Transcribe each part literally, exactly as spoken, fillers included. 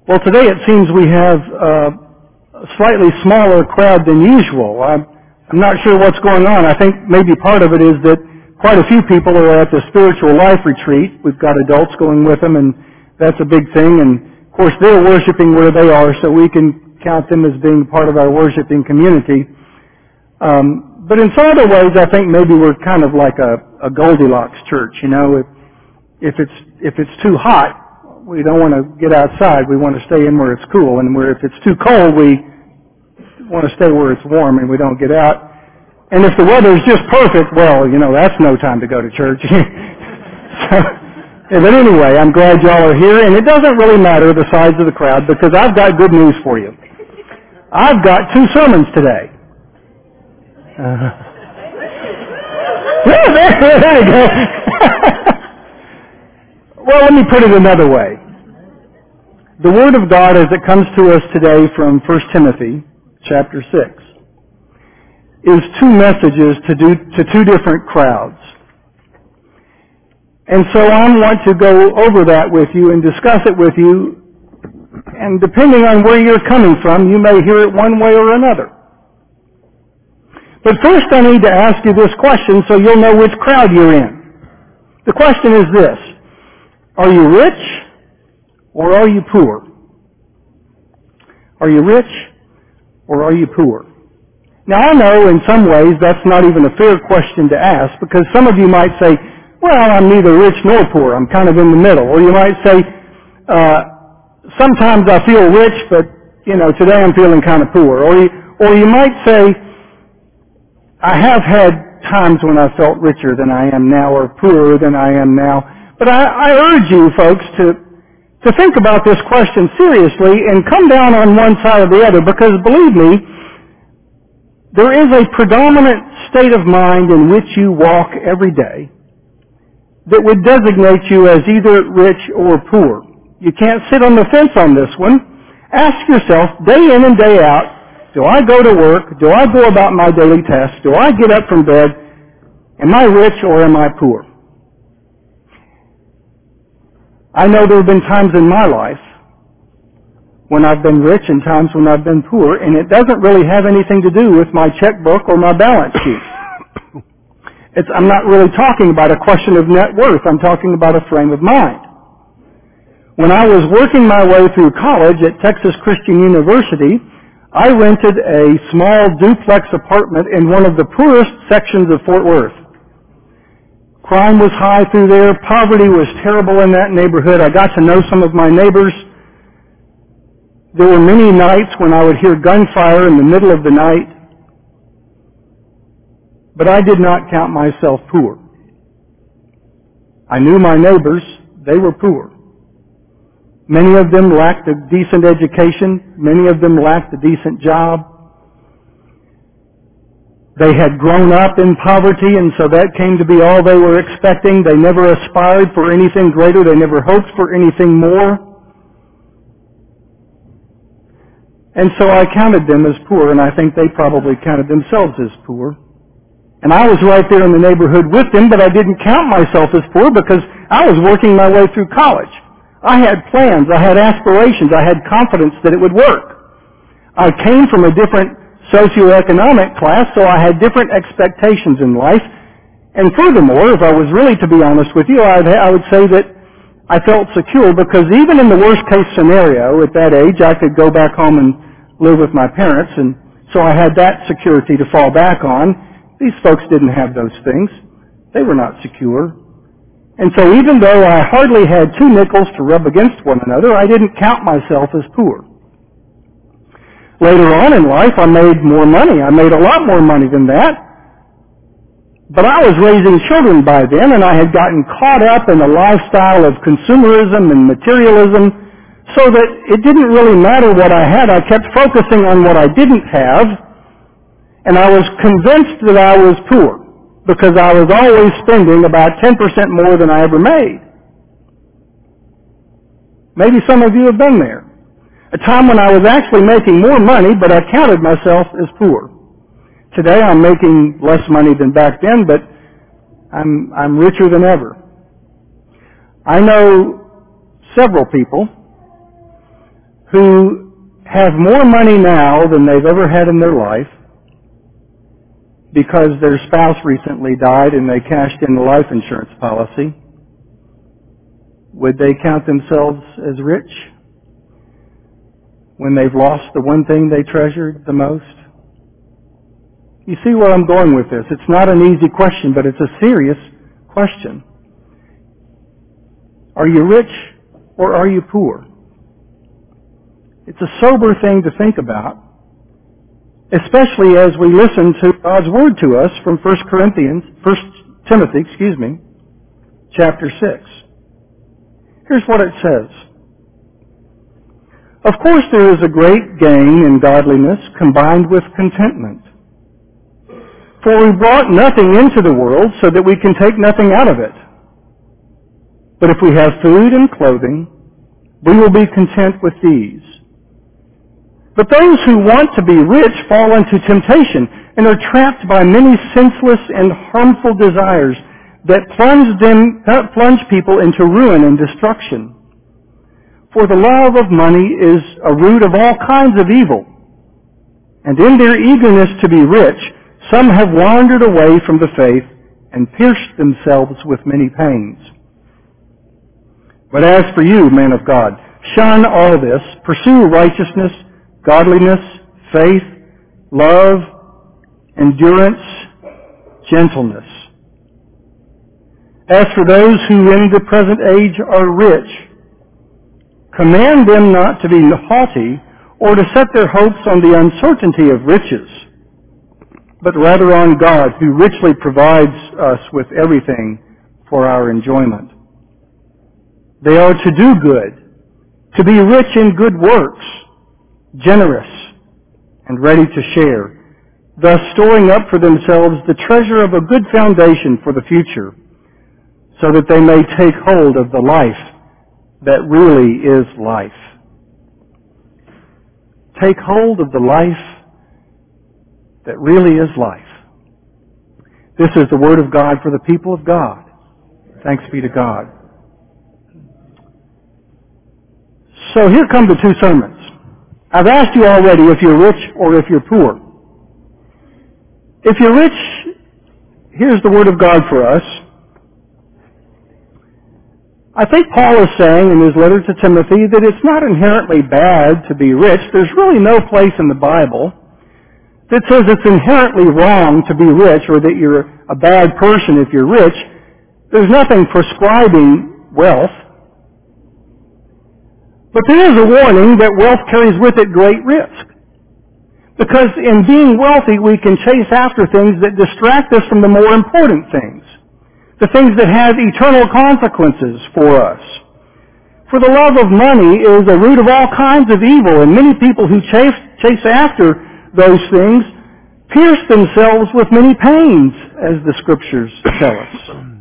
Well, today it seems we have uh, a slightly smaller crowd than usual. I'm, I'm not sure what's going on. I think maybe part of it is that quite a few people are at the spiritual life retreat. We've got adults going with them, and that's a big thing. And, of course, they're worshiping where they are, so we can count them as being part of our worshiping community. Um, but in some other ways, I think maybe we're kind of like a, a Goldilocks church. You know, if, if it's if it's too hot, we don't want to get outside. We want to stay in where it's cool. And where if it's too cold, we want to stay where it's warm and we don't get out. And if the weather's just perfect, well, you know, that's no time to go to church. So, but anyway, I'm glad y'all are here. And it doesn't really matter the size of the crowd because I've got good news for you. I've got two sermons today. Uh, yeah, there, there you go. Well, let me put it another way. The Word of God as it comes to us today from First Timothy chapter six is two messages to, do, to two different crowds. And so I want to go over that with you and discuss it with you, and depending on where you're coming from, you may hear it one way or another. But first I need to ask you this question so you'll know which crowd you're in. The question is this: are you rich or are you poor? Are you rich or are you poor? Now I know in some ways that's not even a fair question to ask because some of you might say, well, I'm neither rich nor poor. I'm kind of in the middle. Or you might say, uh, sometimes I feel rich, but, you know, today I'm feeling kind of poor. Or you, or you might say, I have had times when I felt richer than I am now or poorer than I am now. But I, I urge you folks to, to think about this question seriously and come down on one side or the other because believe me, there is a predominant state of mind in which you walk every day that would designate you as either rich or poor. You can't sit on the fence on this one. Ask yourself day in and day out, do I go to work? Do I go about my daily tasks? Do I get up from bed? Am I rich or am I poor? I know there have been times in my life when I've been rich and times when I've been poor, and it doesn't really have anything to do with my checkbook or my balance sheet. It's, I'm not really talking about a question of net worth. I'm talking about a frame of mind. When I was working my way through college at Texas Christian University, I rented a small duplex apartment in one of the poorest sections of Fort Worth. Crime was high through there. Poverty was terrible in that neighborhood. I got to know some of my neighbors. There were many nights when I would hear gunfire in the middle of the night. But I did not count myself poor. I knew my neighbors. They were poor. Many of them lacked a decent education. Many of them lacked a decent job. They had grown up in poverty, and so that came to be all they were expecting. They never aspired for anything greater. They never hoped for anything more. And so I counted them as poor, and I think they probably counted themselves as poor. And I was right there in the neighborhood with them, but I didn't count myself as poor because I was working my way through college. I had plans. I had aspirations. I had confidence that it would work. I came from a different socioeconomic class, so I had different expectations in life. And furthermore, if I was really to be honest with you, I'd, I would say that I felt secure because even in the worst case scenario at that age, I could go back home and live with my parents, and so I had that security to fall back on. These folks didn't have those things. They were not secure. And so even though I hardly had two nickels to rub against one another, I didn't count myself as poor. Later on in life, I made more money. I made a lot more money than that. But I was raising children by then, and I had gotten caught up in a lifestyle of consumerism and materialism, so that it didn't really matter what I had. I kept focusing on what I didn't have, and I was convinced that I was poor because I was always spending about ten percent more than I ever made. Maybe some of you have been there. A time when I was actually making more money, but I counted myself as poor. Today I'm making less money than back then, but I'm, I'm richer than ever. I know several people who have more money now than they've ever had in their life because their spouse recently died and they cashed in the life insurance policy, would they count themselves as rich when they've lost the one thing they treasured the most? You see where I'm going with this. It's not an easy question, but it's a serious question. Are you rich or are you poor? It's a sober thing to think about, especially as we listen to God's Word to us from First Corinthians, First Timothy, excuse me, chapter six. Here's what it says. Of course there is a great gain in godliness combined with contentment. For we brought nothing into the world so that we can take nothing out of it. But if we have food and clothing, we will be content with these. But those who want to be rich fall into temptation and are trapped by many senseless and harmful desires that plunge them, plunge people into ruin and destruction. For the love of money is a root of all kinds of evil. And in their eagerness to be rich, some have wandered away from the faith and pierced themselves with many pains. But as for you, man of God, shun all this, pursue righteousness, godliness, faith, love, endurance, gentleness. As for those who in the present age are rich, command them not to be haughty or to set their hopes on the uncertainty of riches, but rather on God, who richly provides us with everything for our enjoyment. They are to do good, to be rich in good works, generous, and ready to share, thus storing up for themselves the treasure of a good foundation for the future, so that they may take hold of the life that really is life. Take hold of the life that really is life. This is the Word of God for the people of God. Thanks be to God. So here come the two sermons. I've asked you already if you're rich or if you're poor. If you're rich, here's the Word of God for us. I think Paul is saying in his letter to Timothy that it's not inherently bad to be rich. There's really no place in the Bible that says it's inherently wrong to be rich or that you're a bad person if you're rich. There's nothing prescribing wealth. But there is a warning that wealth carries with it great risk. Because in being wealthy, we can chase after things that distract us from the more important things. The things that have eternal consequences for us. For the love of money is a root of all kinds of evil, and many people who chase, chase after those things pierce themselves with many pains, as the Scriptures tell us.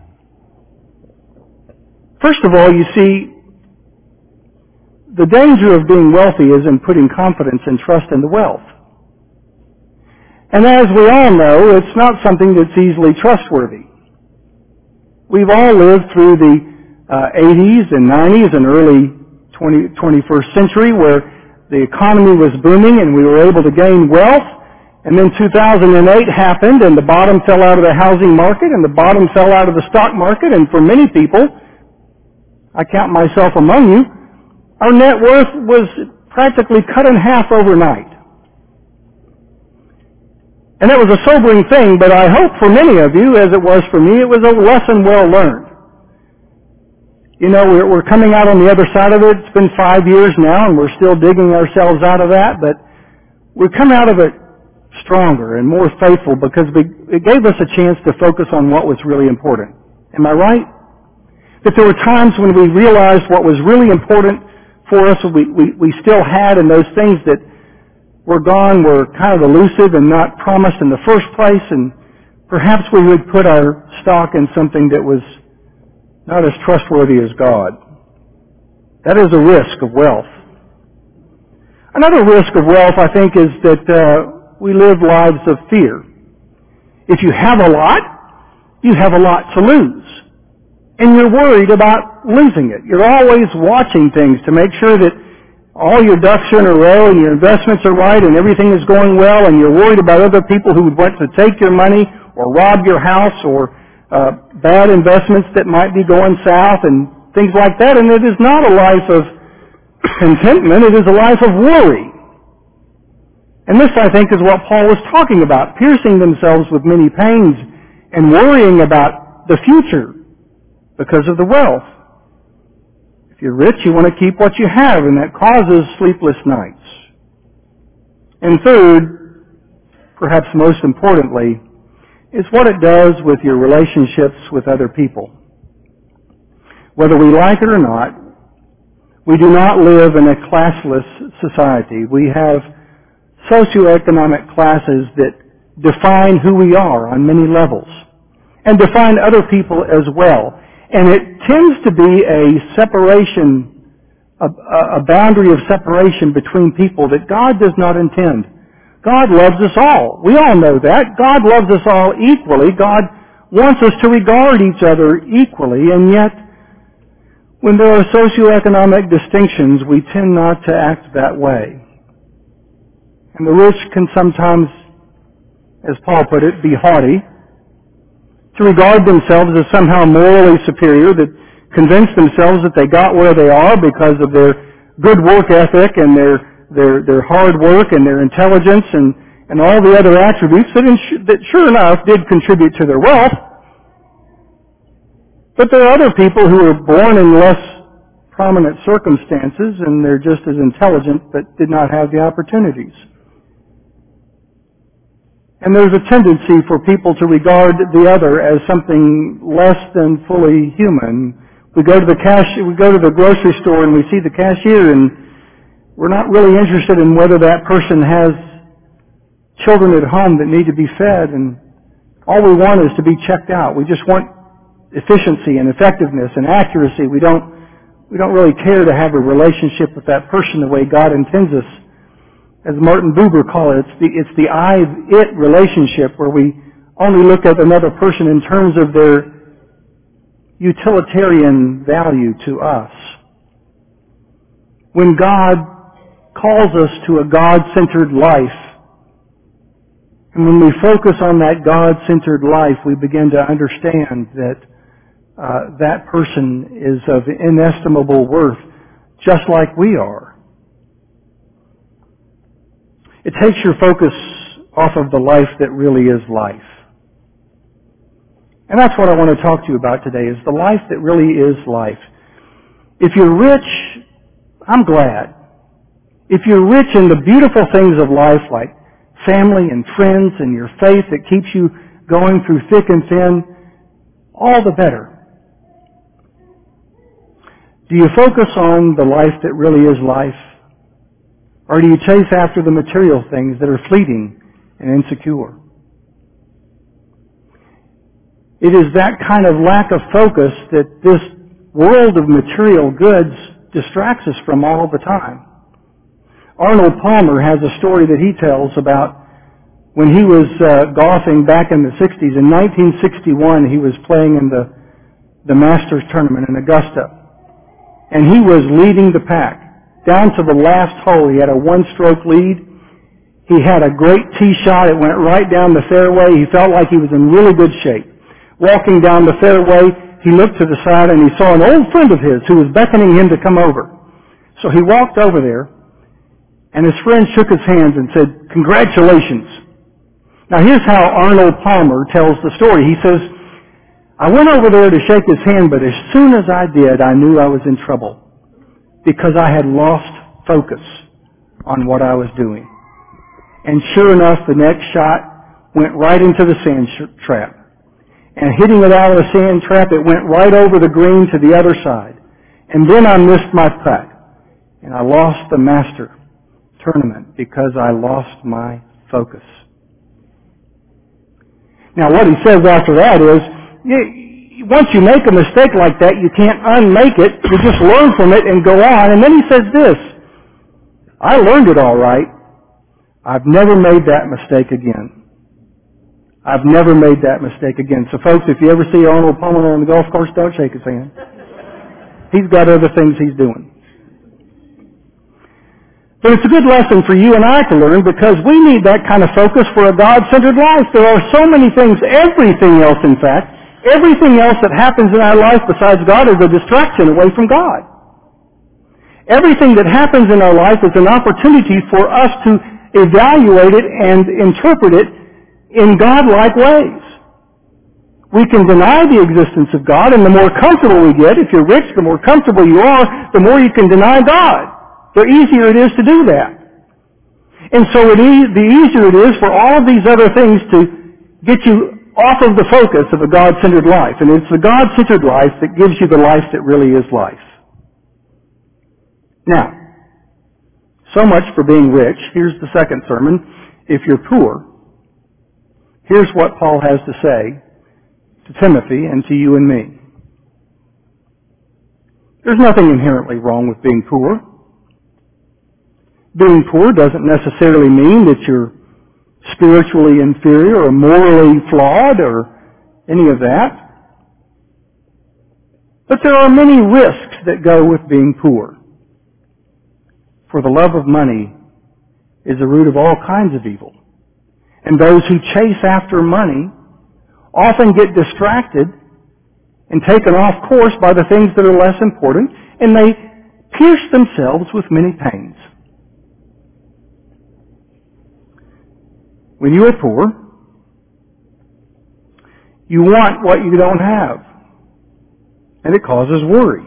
First of all, you see, the danger of being wealthy is in putting confidence and trust in the wealth. And as we all know, it's not something that's easily trustworthy. We've all lived through the uh, eighties and nineties and early twentieth, twenty-first century where the economy was booming and we were able to gain wealth. And then two thousand eight happened and the bottom fell out of the housing market and the bottom fell out of the stock market. And for many people, I count myself among you, our net worth was practically cut in half overnight. And that was a sobering thing, but I hope for many of you, as it was for me, it was a lesson well learned. You know, we're, we're coming out on the other side of it. It's been five years now, and we're still digging ourselves out of that, but we've come out of it stronger and more faithful because we, it gave us a chance to focus on what was really important. Am I right? That there were times when we realized what was really important for us, we, we, we still had, and those things that were gone were kind of elusive and not promised in the first place, and perhaps we would put our stock in something that was not as trustworthy as God. That is a risk of wealth. Another risk of wealth, I think, is that uh, we live lives of fear. If you have a lot, you have a lot to lose. And you're worried about losing it. You're always watching things to make sure that all your ducks are in a row and your investments are right and everything is going well and you're worried about other people who would want to take your money or rob your house or uh, bad investments that might be going south and things like that. And it is not a life of contentment. It is a life of worry. And this, I think, is what Paul was talking about, piercing themselves with many pains and worrying about the future because of the wealth. If you're rich, you want to keep what you have, and that causes sleepless nights. And third, perhaps most importantly, is what it does with your relationships with other people. Whether we like it or not, we do not live in a classless society. We have socioeconomic classes that define who we are on many levels and define other people as well. And it tends to be a separation, a, a boundary of separation between people that God does not intend. God loves us all. We all know that. God loves us all equally. God wants us to regard each other equally, and yet when there are socioeconomic distinctions, we tend not to act that way. And the rich can sometimes, as Paul put it, be haughty, to regard themselves as somehow morally superior, that convince themselves that they got where they are because of their good work ethic and their their their hard work and their intelligence and, and all the other attributes that, ins- that sure enough did contribute to their wealth. But there are other people who were born in less prominent circumstances and they're just as intelligent but did not have the opportunities. And there's a tendency for people to regard the other as something less than fully human. We go to the cash, we go to the grocery store and we see the cashier and we're not really interested in whether that person has children at home that need to be fed, and all we want is to be checked out. We just want efficiency and effectiveness and accuracy. We don't, we don't really care to have a relationship with that person the way God intends us. As Martin Buber called it, it's the, it's the I-it relationship where we only look at another person in terms of their utilitarian value to us. When God calls us to a God-centered life, and when we focus on that God-centered life, we begin to understand that uh, that person is of inestimable worth, just like we are. It takes your focus off of the life that really is life. And that's what I want to talk to you about today, is the life that really is life. If you're rich, I'm glad. If you're rich in the beautiful things of life like family and friends and your faith that keeps you going through thick and thin, all the better. Do you focus on the life that really is life? Or do you chase after the material things that are fleeting and insecure? It is that kind of lack of focus that this world of material goods distracts us from all the time. Arnold Palmer has a story that he tells about when he was uh, golfing back in the sixties. In nineteen sixty-one, he was playing in the, the Masters tournament in Augusta. And he was leading the pack. Down to the last hole, he had a one-stroke lead. He had a great tee shot. It went right down the fairway. He felt like he was in really good shape. Walking down the fairway, he looked to the side and he saw an old friend of his who was beckoning him to come over. So he walked over there, and his friend shook his hands and said, "Congratulations." Now here's how Arnold Palmer tells the story. He says, "I went over there to shake his hand, but as soon as I did, I knew I was in trouble because I had lost focus on what I was doing. And sure enough, the next shot went right into the sand sh- trap. And hitting it out of the sand trap, it went right over the green to the other side. And then I missed my putt. And I lost the Master tournament because I lost my focus." Now what he says after that is, you, once you make a mistake like that, you can't unmake it. You just learn from it and go on. And then he says this, "I learned it all right. I've never made that mistake again. I've never made that mistake again." So folks, if you ever see Arnold Palmer on the golf course, don't shake his hand. He's got other things he's doing. But it's a good lesson for you and I to learn because we need that kind of focus for a God-centered life. There are so many things, everything else in fact, everything else that happens in our life besides God is a distraction away from God. Everything that happens in our life is an opportunity for us to evaluate it and interpret it in God-like ways. We can deny the existence of God, and the more comfortable we get, if you're rich, the more comfortable you are, the more you can deny God. The easier it is to do that. And so it e- the easier it is for all of these other things to get you off of the focus of a God-centered life. And it's the God-centered life that gives you the life that really is life. Now, so much for being rich. Here's the second sermon. If you're poor, here's what Paul has to say to Timothy and to you and me. There's nothing inherently wrong with being poor. Being poor doesn't necessarily mean that you're spiritually inferior or morally flawed or any of that. But there are many risks that go with being poor. For the love of money is the root of all kinds of evil. And those who chase after money often get distracted and taken off course by the things that are less important, and they pierce themselves with many pains. When you are poor, you want what you don't have, and it causes worry.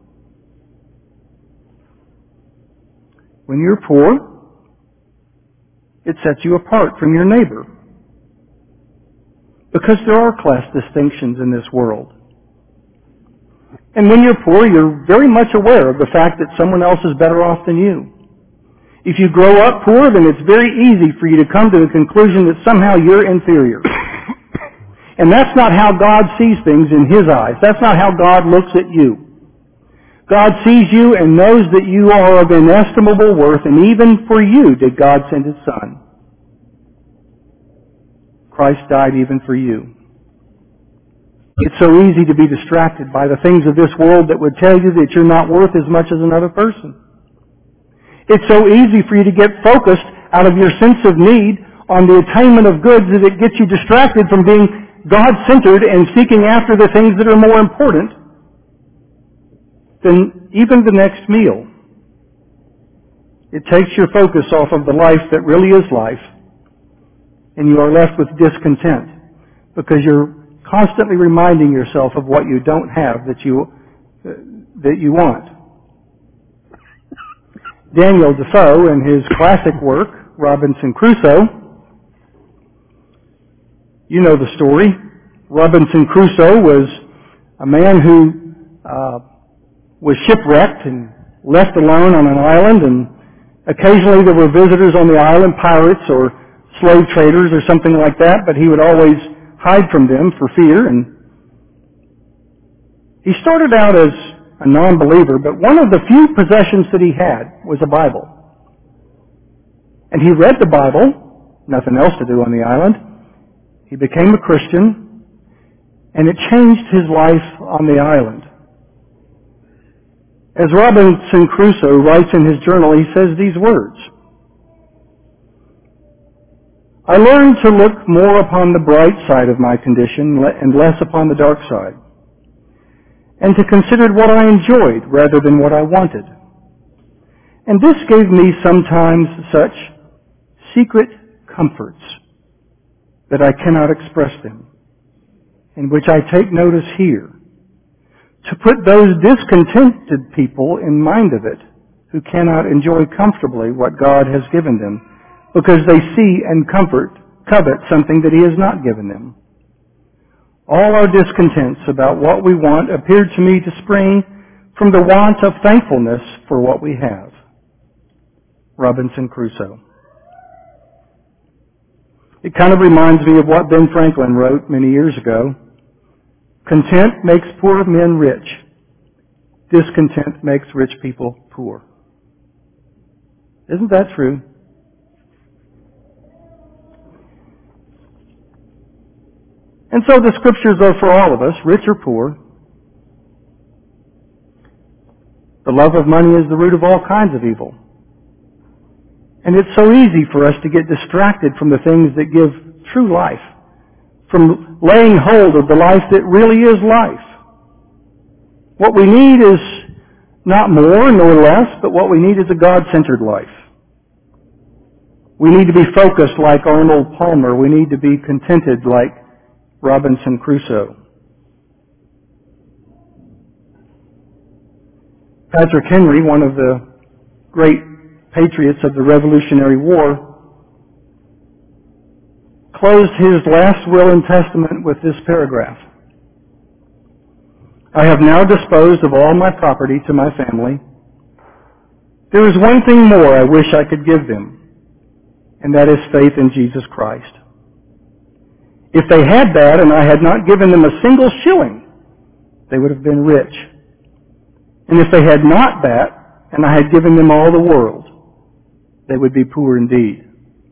When you're poor, it sets you apart from your neighbor, because there are class distinctions in this world. And when you're poor, you're very much aware of the fact that someone else is better off than you. If you grow up poor, then it's very easy for you to come to the conclusion that somehow you're inferior. And that's not how God sees things in His eyes. That's not how God looks at you. God sees you and knows that you are of inestimable worth, and even for you did God send His Son. Christ died even for you. It's so easy to be distracted by the things of this world that would tell you that you're not worth as much as another person. It's so easy for you to get focused out of your sense of need on the attainment of goods that it gets you distracted from being God-centered and seeking after the things that are more important than even the next meal. It takes your focus off of the life that really is life, and you are left with discontent because you're constantly reminding yourself of what you don't have that you uh, that you want. Daniel Defoe, in his classic work, Robinson Crusoe, you know the story. Robinson Crusoe was a man who uh, was shipwrecked and left alone on an island, and occasionally there were visitors on the island, pirates or slave traders or something like that, but he would always hide from them for fear. And he started out as a non-believer, but one of the few possessions that he had was a Bible. And he read the Bible, nothing else to do on the island. He became a Christian, and it changed his life on the island. As Robinson Crusoe writes in his journal, he says these words: I learned to look more upon the bright side of my condition and less upon the dark side, and to consider what I enjoyed rather than what I wanted. And this gave me sometimes such secret comforts that I cannot express them, in which I take notice here, to put those discontented people in mind of it, who cannot enjoy comfortably what God has given them, because they see and comfort, covet something that He has not given them. All our discontents about what we want appeared to me to spring from the want of thankfulness for what we have. Robinson Crusoe. It kind of reminds me of what Ben Franklin wrote many years ago. Content makes poor men rich. Discontent makes rich people poor. Isn't that true? And so the Scriptures are for all of us, rich or poor. The love of money is the root of all kinds of evil. And it's so easy for us to get distracted from the things that give true life, from laying hold of the life that really is life. What we need is not more nor less, but what we need is a God-centered life. We need to be focused like Arnold Palmer. We need to be contented like Robinson Crusoe. Patrick Henry, one of the great patriots of the Revolutionary War, closed his last will and testament with this paragraph. I have now disposed of all my property to my family. There is one thing more I wish I could give them, and that is faith in Jesus Christ. If they had that and I had not given them a single shilling, they would have been rich. And if they had not that, and I had given them all the world, they would be poor indeed.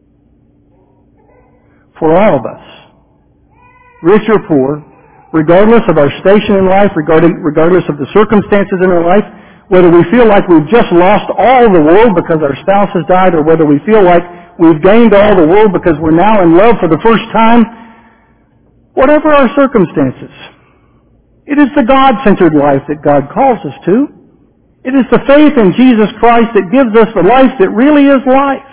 For all of us, rich or poor, regardless of our station in life, regardless of the circumstances in our life, whether we feel like we've just lost all the world because our spouse has died, or whether we feel like we've gained all the world because we're now in love for the first time, whatever our circumstances, it is the God-centered life that God calls us to. It is the faith in Jesus Christ that gives us the life that really is life.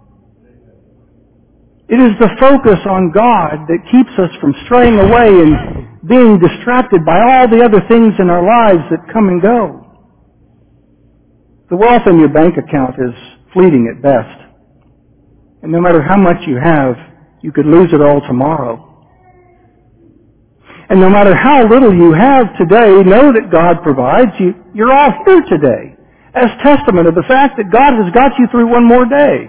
It is the focus on God that keeps us from straying away and being distracted by all the other things in our lives that come and go. The wealth in your bank account is fleeting at best. And no matter how much you have, you could lose it all tomorrow. And no matter how little you have today, know that God provides. You, you're all here today as testament of the fact that God has got you through one more day.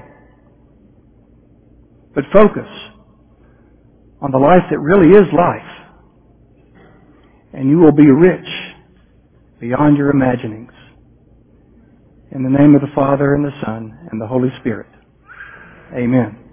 But focus on the life that really is life, and you will be rich beyond your imaginings. In the name of the Father, and the Son, and the Holy Spirit. Amen.